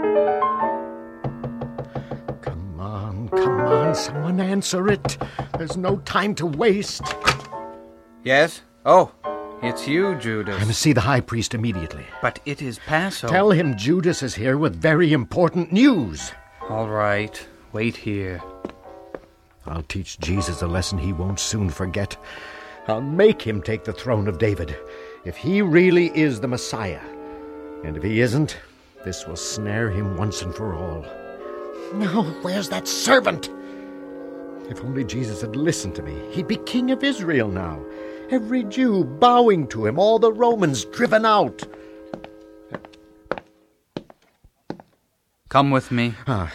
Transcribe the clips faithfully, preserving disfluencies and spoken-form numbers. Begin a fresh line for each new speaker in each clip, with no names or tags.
Come on, come on, someone answer it. There's no time to waste.
Yes? Oh, it's you, Judas.
I must see the high priest immediately.
But it is Passover.
Tell him Judas is here with very important news.
All right, wait here.
I'll teach Jesus a lesson he won't soon forget. I'll make him take the throne of David, if he really is the Messiah. And if he isn't, this will snare him once and for all. No, where's that servant? If only Jesus had listened to me, he'd be king of Israel now. Every Jew bowing to him, all the Romans driven out.
Come with me.
Ah.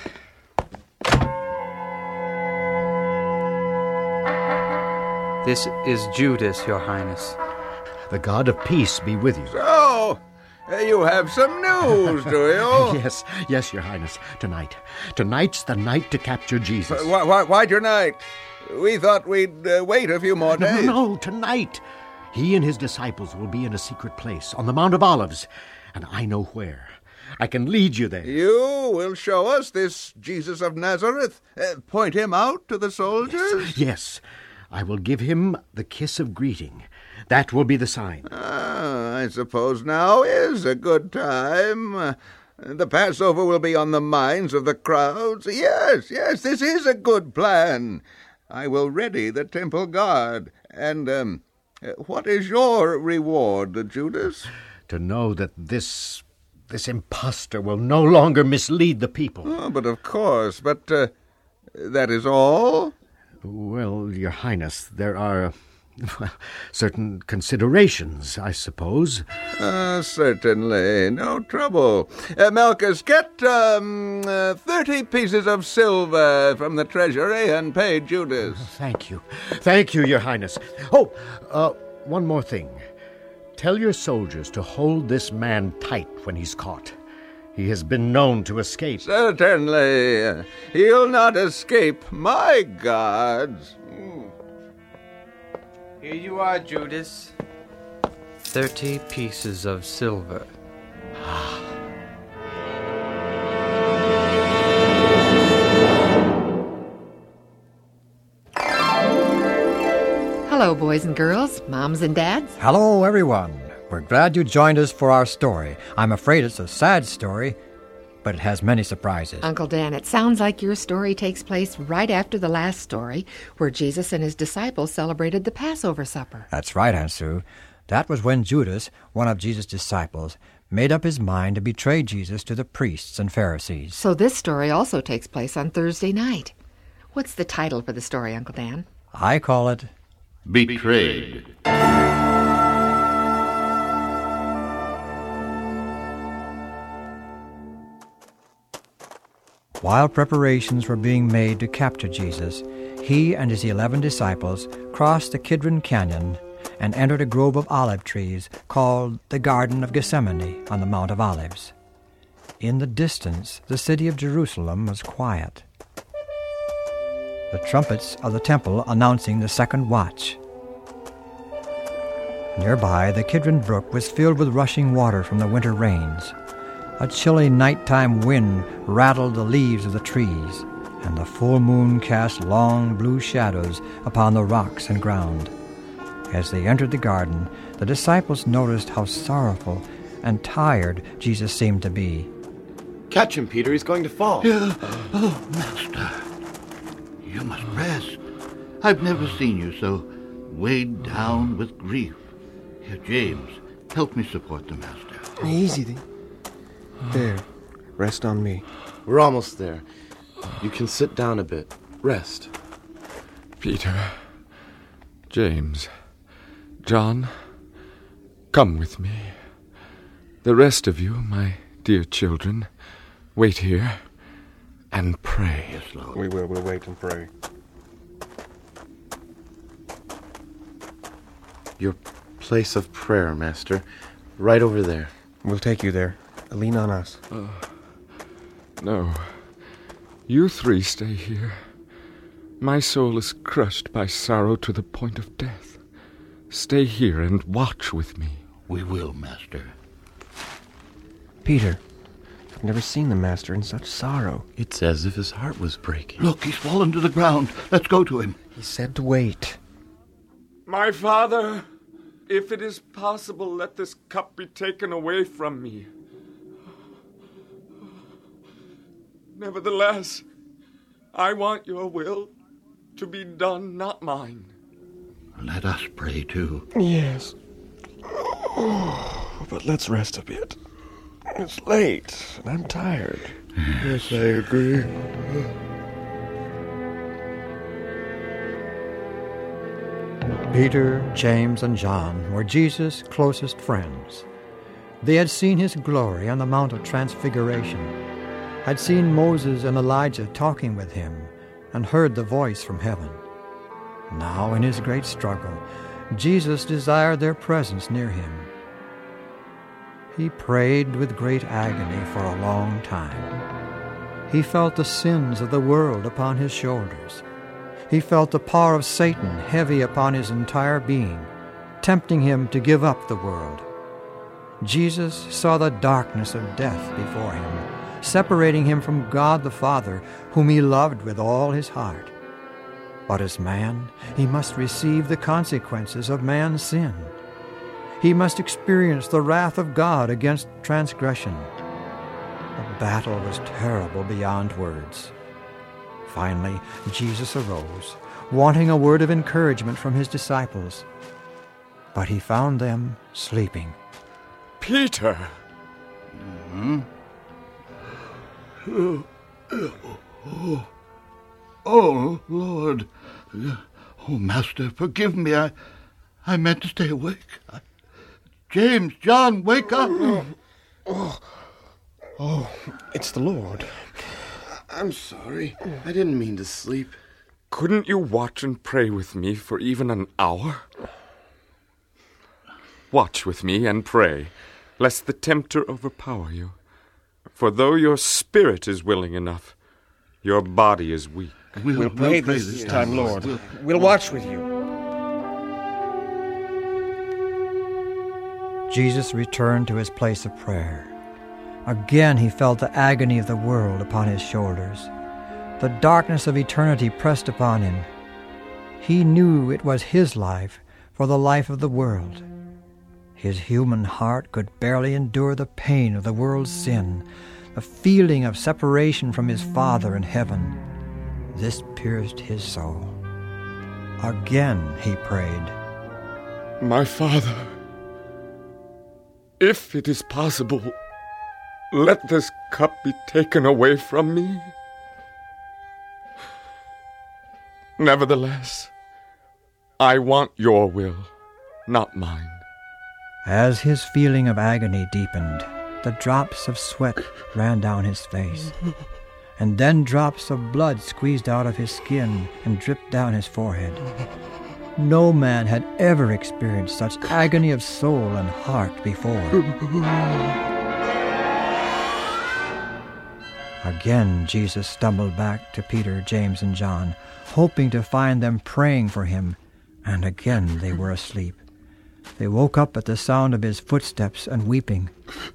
This is Judas, Your Highness.
The God of peace be with you.
So, uh, you have some news, do you?
Yes, yes, Your Highness. Tonight. Tonight's the night to capture Jesus.
Uh, why, why, why tonight? We thought we'd uh, wait a few more days.
No, no, no, tonight. He and his disciples will be in a secret place on the Mount of Olives, and I know where. I can lead you there.
You will show us this Jesus of Nazareth? Uh, point him out to the soldiers?
Yes, yes. I will give him the kiss of greeting. That will be the sign.
Ah, I suppose now is a good time. Uh, the Passover will be on the minds of the crowds. Yes, yes, this is a good plan. I will ready the temple guard. And um, what is your reward, Judas?
To know that this this impostor will no longer mislead the people.
Oh, but of course, but uh, that is all?
Well, Your Highness, there are well, certain considerations, I suppose.
Uh, certainly, no trouble. Uh, Malchus, get um, uh, thirty pieces of silver from the treasury and pay Judas.
Thank you. Thank you, Your Highness. Oh, uh, one more thing. Tell your soldiers to hold this man tight when he's caught. He has been known to escape.
Certainly. He'll not escape my guards. Mm.
Here you are, Judas. Thirty pieces of silver.
Hello, boys and girls, moms and dads.
Hello, everyone. We're glad you joined us for our story. I'm afraid it's a sad story, but it has many surprises.
Uncle Dan, it sounds like your story takes place right after the last story, where Jesus and his disciples celebrated the Passover supper.
That's right, Aunt Sue. That was when Judas, one of Jesus' disciples, made up his mind to betray Jesus to the priests and Pharisees.
So this story also takes place on Thursday night. What's the title for the story, Uncle Dan?
I call it
Betrayed.
While preparations were being made to capture Jesus, he and his eleven disciples crossed the Kidron Canyon and entered a grove of olive trees called the Garden of Gethsemane on the Mount of Olives. In the distance, the city of Jerusalem was quiet. The trumpets of the temple announcing the second watch. Nearby, the Kidron Brook was filled with rushing water from the winter rains. A chilly nighttime wind rattled the leaves of the trees, and the full moon cast long blue shadows upon the rocks and ground. As they entered the garden, the disciples noticed how sorrowful and tired Jesus seemed to be.
Catch him, Peter. He's going to fall.
Yeah. Oh, Master. You must rest. I've never seen you so weighed down with grief. Here, James, help me support the Master.
Easy, then. There. Rest on me.
We're almost there. You can sit down a bit. Rest.
Peter, James, John, come with me. The rest of you, my dear children, wait here and pray.
Yes, Lord.
We will. We'll wait and pray.
Your place of prayer, Master. Right over there.
We'll take you there. Lean on us.
Uh, no. You three stay here. My soul is crushed by sorrow to the point of death. Stay here and watch with me.
We will, Master.
Peter,
I've never seen the Master in such sorrow.
It's as if his heart was breaking.
Look, he's fallen to the ground. Let's go to him.
He said to wait.
My father, if it is possible, let this cup be taken away from me. Nevertheless, I want your will to be done, not mine.
Let us pray, too.
Yes. Oh, but let's rest a bit. It's late, and I'm tired.
Yes, I agree.
Peter, James, and John were Jesus' closest friends. They had seen his glory on the Mount of Transfiguration, had seen Moses and Elijah talking with him, and heard the voice from heaven. Now, in his great struggle, Jesus desired their presence near him. He prayed with great agony for a long time. He felt the sins of the world upon his shoulders. He felt the power of Satan heavy upon his entire being, tempting him to give up the world. Jesus saw the darkness of death before him, separating him from God the Father, whom he loved with all his heart. But as man, he must receive the consequences of man's sin. He must experience the wrath of God against transgression. The battle was terrible beyond words. Finally, Jesus arose, wanting a word of encouragement from his disciples. But he found them sleeping.
Peter!
Hmm? Oh, oh, oh, Lord. Oh, Master, forgive me. I, I meant to stay awake. I, James, John, wake up.
Oh, oh, oh, it's the Lord.
I'm sorry. I didn't mean to sleep.
Couldn't you watch and pray with me for even an hour? Watch with me and pray, lest the tempter overpower you. For though your spirit is willing enough, your body is weak.
We'll, we'll pray, we'll pray this, this time, Lord. We'll, we'll watch with you.
Jesus returned to his place of prayer. Again he felt the agony of the world upon his shoulders. The darkness of eternity pressed upon him. He knew it was his life for the life of the world. His human heart could barely endure the pain of the world's sin, the feeling of separation from his Father in heaven. This pierced his soul. Again he prayed,
My Father, if it is possible, let this cup be taken away from me. Nevertheless, I want your will, not mine.
As his feeling of agony deepened, the drops of sweat ran down his face, and then drops of blood squeezed out of his skin and dripped down his forehead. No man had ever experienced such agony of soul and heart before. Again Jesus stumbled back to Peter, James, and John, hoping to find them praying for him, and again they were asleep. They woke up at the sound of his footsteps and weeping.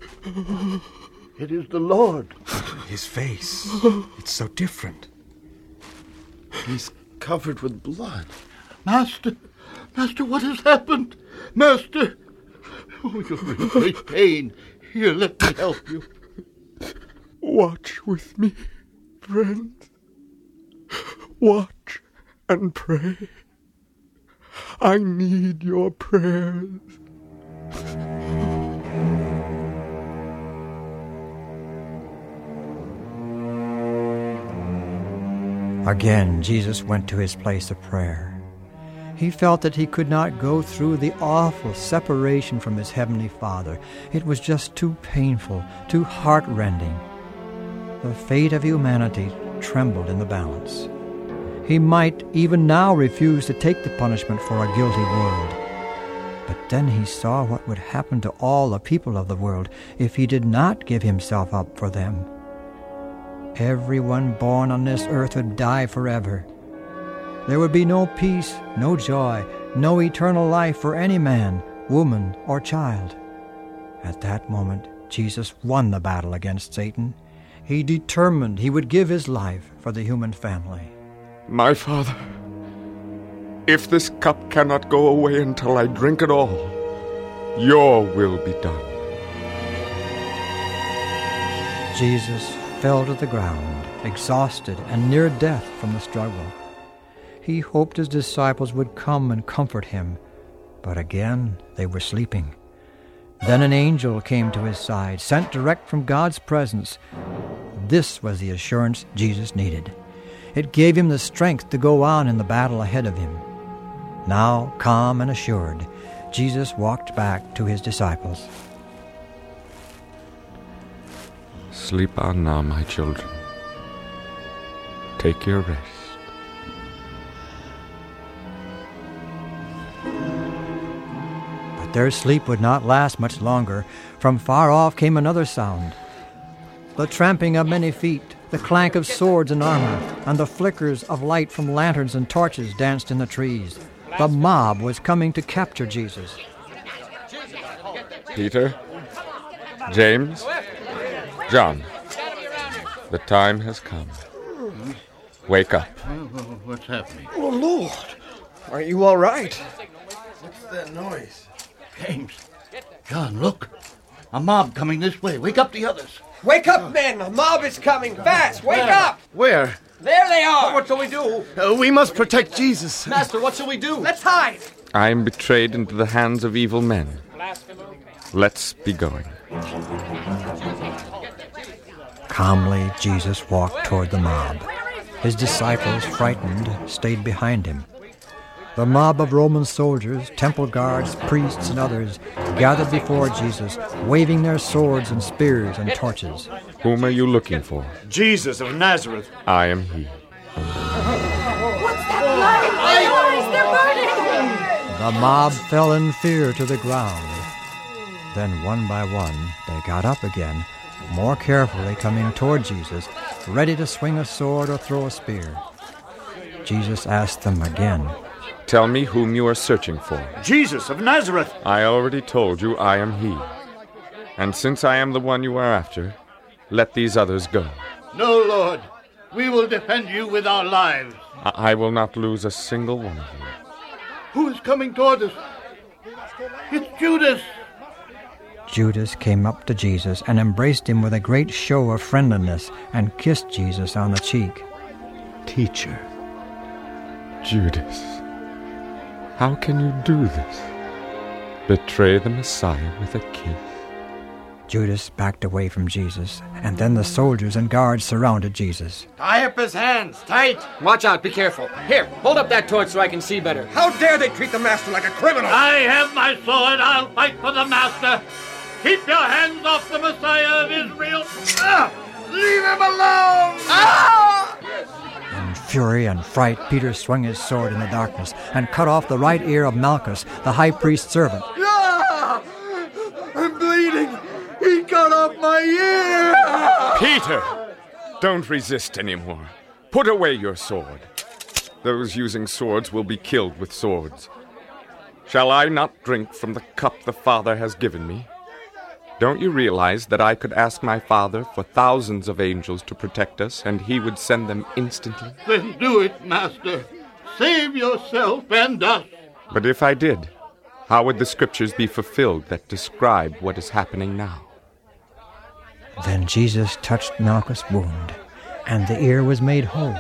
It is the Lord.
His face, it's so different.
He's covered with blood.
Master, Master, what has happened? Master! Oh, you're in great pain. Here, let me help you.
Watch with me, friend. Watch and pray. I need your prayers.
Again, Jesus went to his place of prayer. He felt that he could not go through the awful separation from his heavenly Father. It was just too painful, too heart-rending. The fate of humanity trembled in the balance. He might even now refuse to take the punishment for a guilty world. But then he saw what would happen to all the people of the world if he did not give himself up for them. Everyone born on this earth would die forever. There would be no peace, no joy, no eternal life for any man, woman, or child. At that moment, Jesus won the battle against Satan. He determined he would give his life for the human family.
My Father, if this cup cannot go away until I drink it all, your will be done.
Jesus fell to the ground, exhausted and near death from the struggle. He hoped his disciples would come and comfort him, but again they were sleeping. Then an angel came to his side, sent direct from God's presence. This was the assurance Jesus needed. It gave him the strength to go on in the battle ahead of him. Now, calm and assured, Jesus walked back to his disciples.
Sleep on now, my children. Take your rest.
But their sleep would not last much longer. From far off came another sound. The tramping of many feet, the clank of swords and armor, and the flickers of light from lanterns and torches danced in the trees. The mob was coming to capture Jesus.
Peter, James, John, the time has come. Wake up.
What's happening?
Oh, Lord! Are you all right?
What's that noise?
James. John, look. A mob coming this way. Wake up the others.
Wake up, men! A mob is coming! Fast! Wake up!
Where?
There they are! What shall we do?
Uh, we must protect Jesus.
Master, what shall we do? Let's hide!
I am betrayed into the hands of evil men. Let's be going.
Calmly, Jesus walked toward the mob. His disciples, frightened, stayed behind him. The mob of Roman soldiers, temple guards, priests, and others gathered before Jesus, waving their swords and spears and torches.
Whom are you looking for?
Jesus of Nazareth.
I am he.
What's that light? They're burning!
The mob fell in fear to the ground. Then one by one they got up again, more carefully coming toward Jesus, ready to swing a sword or throw a spear. Jesus asked them again,
Tell me whom you are searching for.
Jesus of Nazareth.
I already told you I am he. And since I am the one you are after, let these others go.
No, Lord. We will defend you with our lives.
I, I will not lose a single one of you.
Who is coming toward us? It's Judas.
Judas came up to Jesus and embraced him with a great show of friendliness and kissed Jesus on the cheek.
Teacher. Judas. How can you do this? Betray the Messiah with a kiss?
Judas backed away from Jesus, and then the soldiers and guards surrounded Jesus.
Tie up his hands, tight! Watch out, be careful. Here, hold up that torch so I can see better. How dare they treat the master like a criminal?
I have my sword. I'll fight for the master. Keep your hands off the Messiah of Israel. Ah! Leave him alone! Ah!
In fury and fright, Peter swung his sword in the darkness and cut off the right ear of Malchus, the high priest's servant.
Ah! I'm bleeding! He cut off my ear!
Peter! Don't resist anymore. Put away your sword. Those using swords will be killed with swords. Shall I not drink from the cup the Father has given me? Don't you realize that I could ask my Father for thousands of angels to protect us, and he would send them instantly?
Then do it, Master. Save yourself and us.
But if I did, how would the scriptures be fulfilled that describe what is happening now?
Then Jesus touched Malchus' wound, and the ear was made whole.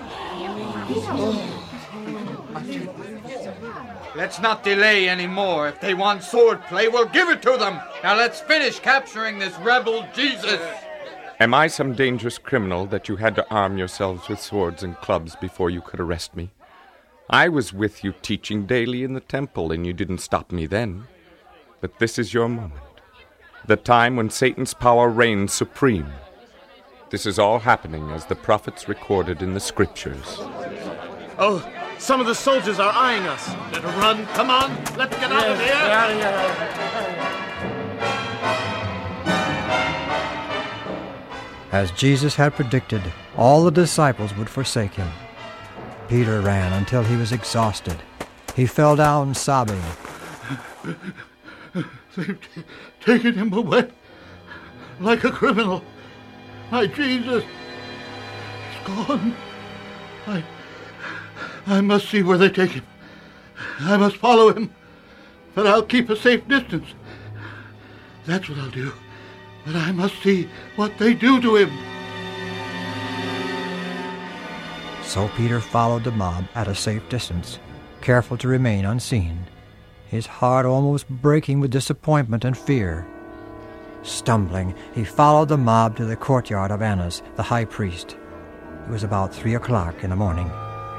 Let's not delay any more. If they want sword play, we'll give it to them. Now let's finish capturing this rebel Jesus.
Am I some dangerous criminal that you had to arm yourselves with swords and clubs before you could arrest me? I was with you teaching daily in the temple, and you didn't stop me then. But this is your moment. The time when Satan's power reigns supreme. This is all happening as the prophets recorded in the scriptures.
Oh, some of the soldiers are eyeing us.
Better run. Come on. Let's get out of here.
Get out of here.
As Jesus had predicted, all the disciples would forsake him. Peter ran until he was exhausted. He fell down sobbing.
They've taken him away. like a criminal. My Jesus, he's gone. I, I must see where they take him. I must follow him, but I'll keep a safe distance. That's what I'll do. But I must see what they do to him.
So Peter followed the mob at a safe distance, careful to remain unseen, his heart almost breaking with disappointment and fear. Stumbling, he followed the mob to the courtyard of Annas, the high priest. It was about three o'clock in the morning.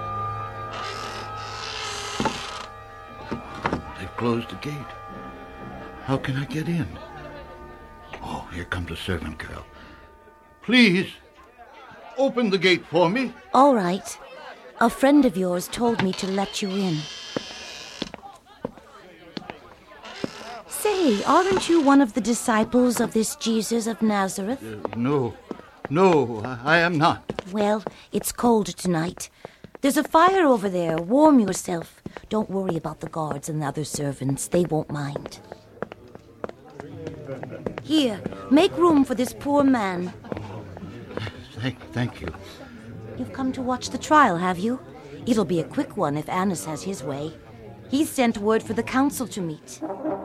They've closed the gate. How can I get in? Oh, here comes a servant girl. Please, open the gate for me.
All right. A friend of yours told me to let you in. Say, aren't you one of the disciples of this Jesus of Nazareth?
Uh, no, no, I, I am not.
Well, it's cold tonight. There's a fire over there. Warm yourself. Don't worry about the guards and the other servants. They won't mind. Here, make room for this poor man.
Thank, thank you.
You've come to watch the trial, have you? It'll be a quick one if Annas has his way. He's sent word for the council to meet.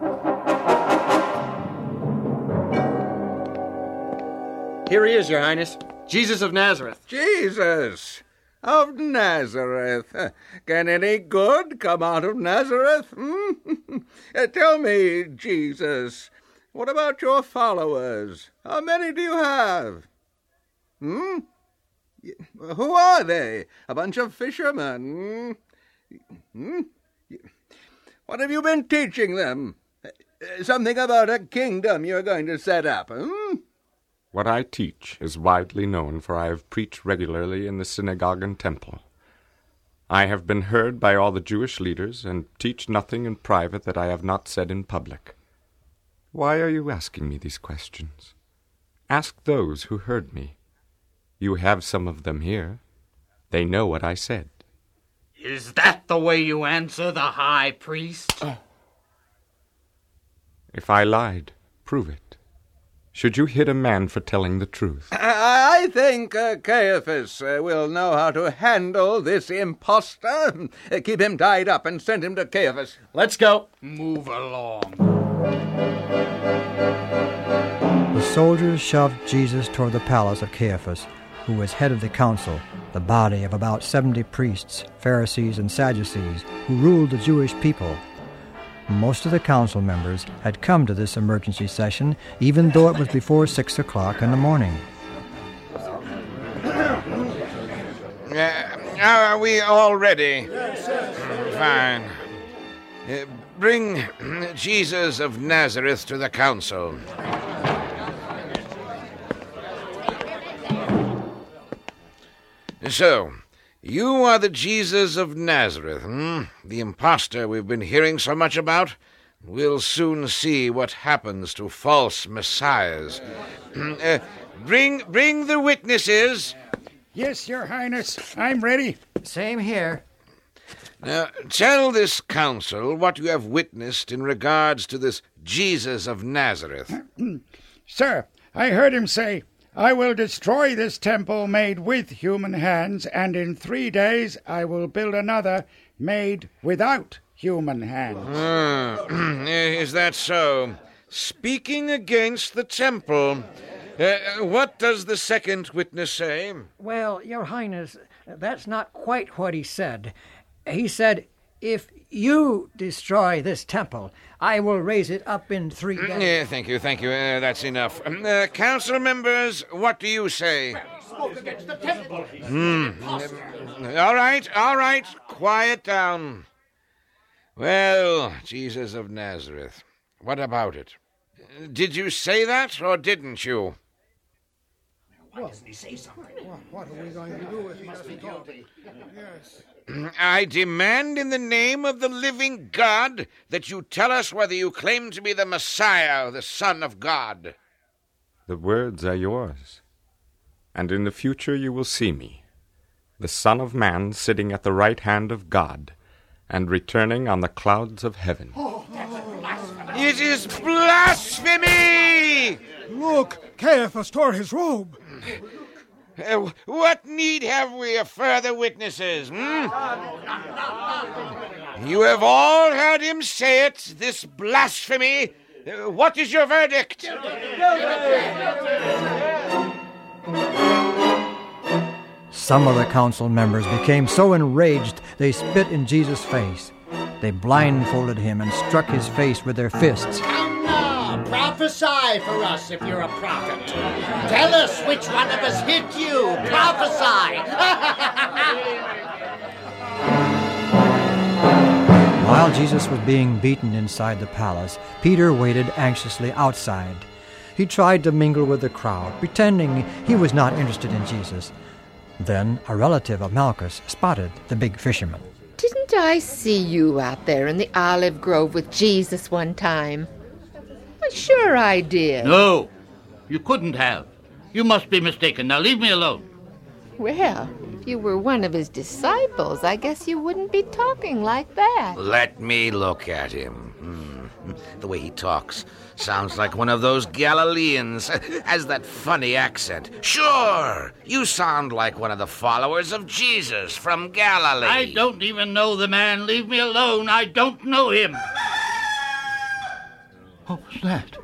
Here he is, Your Highness. Jesus of Nazareth.
Jesus of Nazareth. Can any good come out of Nazareth? Hmm? Tell me, Jesus, what about your followers? How many do you have? Hmm? Who are they? A bunch of fishermen? Hmm? What have you been teaching them? Something about a kingdom you're going to set up, hmm?
What I teach is widely known, for I have preached regularly in the synagogue and temple. I have been heard by all the Jewish leaders, and teach nothing in private that I have not said in public. Why are you asking me these questions? Ask those who heard me. You have some of them here. They know what I said.
Is that the way you answer the high priest?
Oh. If I lied, prove it. Should you hit a man for telling the truth?
I think uh, Caiaphas uh, will know how to handle this impostor. Uh, keep him tied up and send him to Caiaphas.
Let's go.
Move along.
The soldiers shoved Jesus toward the palace of Caiaphas, who was head of the council, the body of about seventy priests, Pharisees, and Sadducees, who ruled the Jewish people. Most of the council members had come to this emergency session, even though it was before six o'clock in the morning.
Uh, are we all ready? Fine. Uh, bring Jesus of Nazareth to the council. So, you are the Jesus of Nazareth, hmm? The impostor we've been hearing so much about? We'll soon see what happens to false messiahs. uh, bring, bring the witnesses.
Yes, Your Highness. I'm ready.
Same here.
Now, tell this council what you have witnessed in regards to this Jesus of Nazareth.
Sir, I heard him say, I will destroy this temple made with human hands, and in three days I will build another made without human hands.
Ah, is that so? Speaking against the temple, uh, what does the second witness say?
Well, Your Highness, that's not quite what he said. He said, if you destroy this temple, I will raise it up in three days.
Yeah, thank you, thank you. Uh, that's enough. Um, uh, council members, what do you say? Hmm. All right, all right. Quiet down. Well, Jesus of Nazareth, what about it? Did you say that, or didn't you?
Why doesn't he say something? Well, what are we going to do with him? Must be guilty. Yes.
I demand in the name of the living God that you tell us whether you claim to be the Messiah, the Son of God.
The words are yours, and in the future you will see me, the Son of Man sitting at the right hand of God, and returning on the clouds of heaven.
Oh, that's blasphemy. It is blasphemy!
me!
Look, Caiaphas tore his robe.
Uh, what need have we of further witnesses, hmm? You have all heard him say it, this blasphemy. Uh, what is your verdict?
Some of the council members became so enraged they spit in Jesus' face. They blindfolded him and struck his face with their fists.
Come now, prophesy for us if you're a prophet. Tell us which one of us hit you. Prophesy.
While Jesus was being beaten inside the palace, Peter waited anxiously outside. He tried to mingle with the crowd, pretending he was not interested in Jesus. Then a relative of Malchus spotted the big fisherman.
Didn't I see you out there in the olive grove with Jesus one time? Well, sure I did.
No, you couldn't have. You must be mistaken. Now leave me alone.
Well, if you were one of his disciples, I guess you wouldn't be talking like that.
Let me look at him. Hmm. The way he talks sounds like one of those Galileans. Has that funny accent. Sure, you sound like one of the followers of Jesus from Galilee.
I don't even know the man. Leave me alone. I don't know him. What was that?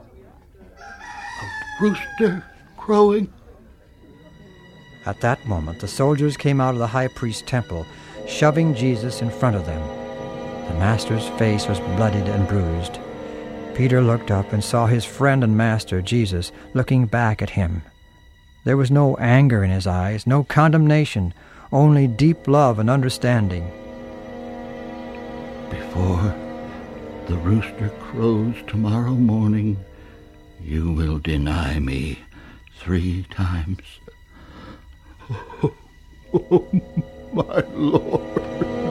A rooster crowing?
At that moment, the soldiers came out of the high priest's temple, shoving Jesus in front of them. The master's face was bloodied and bruised. Peter looked up and saw his friend and master, Jesus, looking back at him. There was no anger in his eyes, no condemnation, only deep love and understanding.
Before the rooster crows tomorrow morning, you will deny me three times. Oh, oh my Lord.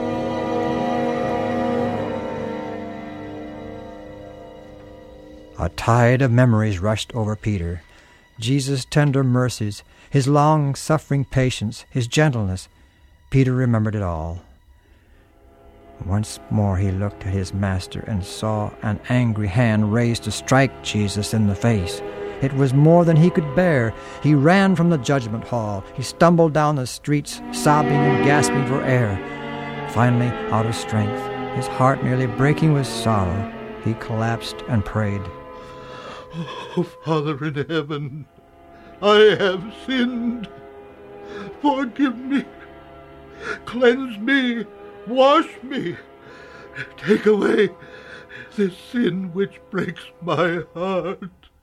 A tide of memories rushed over Peter. Jesus' tender mercies, his long-suffering patience, his gentleness. Peter remembered it all. Once more he looked at his master and saw an angry hand raised to strike Jesus in the face. It was more than he could bear. He ran from the judgment hall. He stumbled down the streets, sobbing and gasping for air. Finally, out of strength, his heart nearly breaking with sorrow, he collapsed and prayed.
Oh, Father in heaven, I have sinned. Forgive me. Cleanse me. Wash me. Take away this sin which breaks my heart.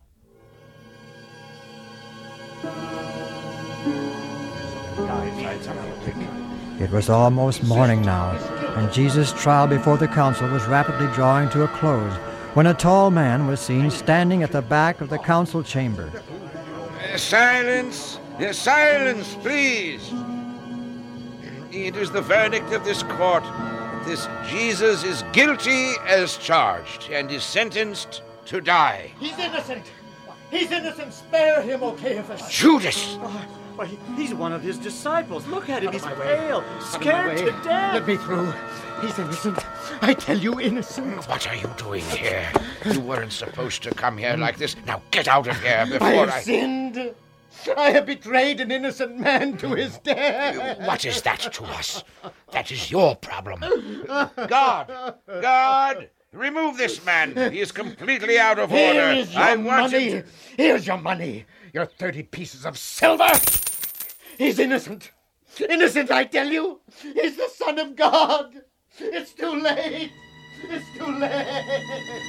It was almost morning now, and Jesus' trial before the council was rapidly drawing to a close, when a tall man was seen standing at the back of the council chamber.
Uh, silence! Uh, silence, please! It is the verdict of this court that this Jesus is guilty as charged and is sentenced to die.
He's innocent! He's innocent! Spare him, O Caiaphas!
Judas!
Oh, why, he's one of his disciples. Look at him. He's pale, scared to death.
Let me through. He's innocent. I tell you, innocent.
What are you doing here? You weren't supposed to come here like this. Now get out of here before
I have
I...
sinned. I have betrayed an innocent man to his death.
What is that to us? That is your problem. God! God! Remove this man. He is completely out of
Here
order.
is your
I want
money.
him to...
Here's your money. Your thirty pieces of silver. He's innocent. Innocent, I tell you. He's the Son of God. It's too late. It's too late.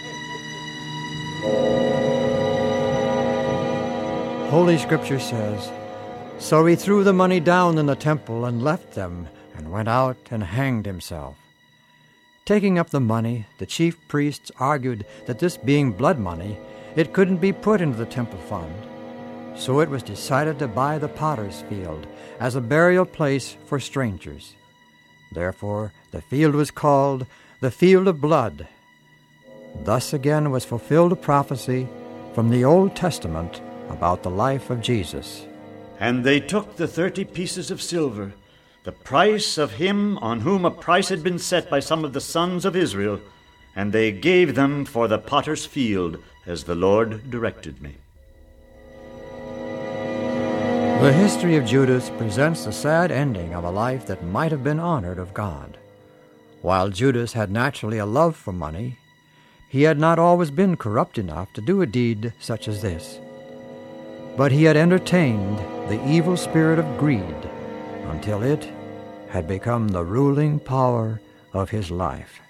Holy Scripture says, "So he threw the money down in the temple and left them, and went out and hanged himself." Taking up the money, the chief priests argued that this being blood money, it couldn't be put into the temple fund. So it was decided to buy the potter's field as a burial place for strangers. Therefore, the field was called the Field of Blood. Thus again was fulfilled a prophecy from the Old Testament about the life of Jesus.
And they took the thirty pieces of silver, the price of him on whom a price had been set by some of the sons of Israel, and they gave them for the potter's field as the Lord directed me.
The history of Judas presents the sad ending of a life that might have been honored of God. While Judas had naturally a love for money, he had not always been corrupt enough to do a deed such as this. But he had entertained the evil spirit of greed until it had become the ruling power of his life.